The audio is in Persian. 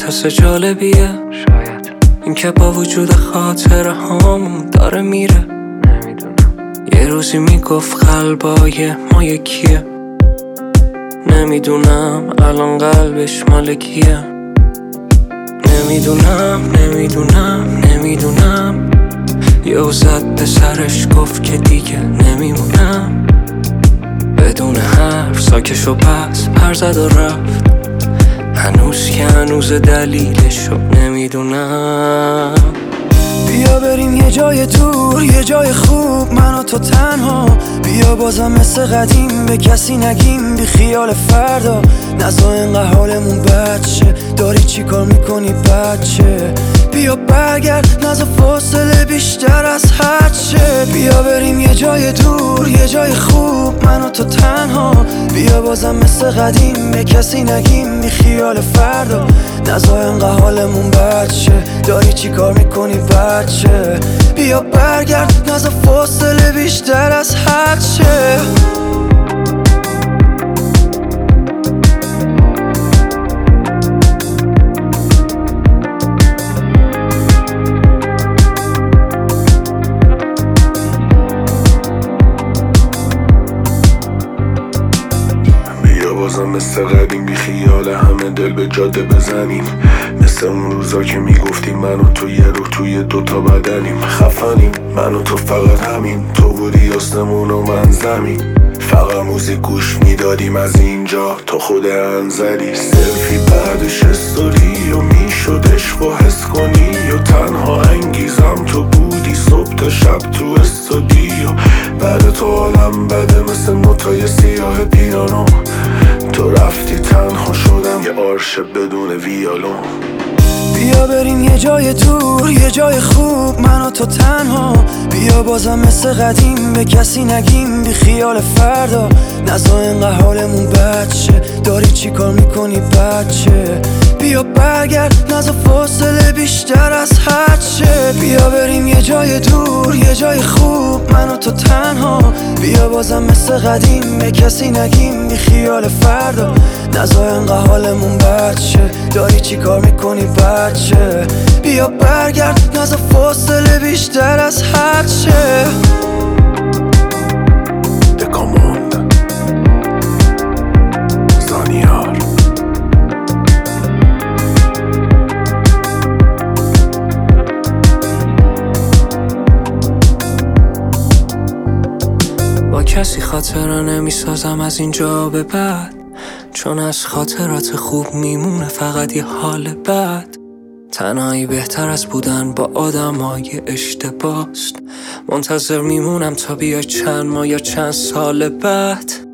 حس جالبیه شاید این که با وجود خاطره هامون داره میره. نمیدونم یه روزی میگفت قلبای ما یکیه. نمیدونم الان قلبش مال کیه. نمیدونم یه زد به سرش گفت که دیگه نمیمونم. بدون حرف ساکش و پس پر زد و رفت. هنوز که هنوز دلیلشو نمیدونم. بیا بریم یه جای دور، یه جای خوب، من و تو تنها. بیا بازم مثل قدیم به کسی نگیم، بی خیال فردا. نزا اینقدر حالمون بد شه، داری چی کار میکنی بچه؟ بیا برگرد، نزا فاصله بیشتر از حد شه. بیا بریم یه جای دور، یه جای خوب، من و تو تنها. بیا بازم مثل قدیم به کسی نگیم، بی خیال فردا. نزا اینقدر حالمون بد شه، داری چی کار میکنی بچه؟ بیا برگرد، نزا فاصله بیشتر از حد شه. بازم مثل قدیم بی خیال همه دل به جاده بزنیم. مثل اون روزا که میگفتیم من و تو یه روح توی دوتا بدنیم. خفنیم من و تو فقط همین، تو بودی آسمون و من زمین. فقط موزیک گوش میدادیم از اینجا تا خود انزلی. سلفی بعدش استوری و میشد عشق و حس کنی. و تنها انگیزم تو بودی صبح تا شب تو استودیو. بعد تو عالم بده مثل نوتای سیاه پیانو. تو رفتی تنها شدم یه آرشه بدون ویالون. بیا بریم یه جای دور، یه جای خوب، من و تو تنها. بیا بازم مثل قدیم به کسی نگیم، بی خیال فردا. نزا اینقدر حالمون بد شه، داری چی کار میکنی بچه؟ بیا برگرد، نزا فاصله بیشتر از حد شه. بیا بریم یه جای دور، یه جای خوب، من و تو تنها. بیا بازم مثل قدیم به کسی نگیم، بی خیال فردا. نزا اینقدر حالمون بد شه، داری چی کار میکنی بچه؟ بیا برگرد، نزا فاصله بیشتر از حد شه. دکاموند زانیار. با کسی خاطره نمیسازم از اینجا به بعد، چون از خاطرات خوب میمونه فقط یه حال بد. تنهایی بهتر از بودن با آدمای اشتباست. منتظر میمونم تا بیای چند ماه یا چند سال بعد.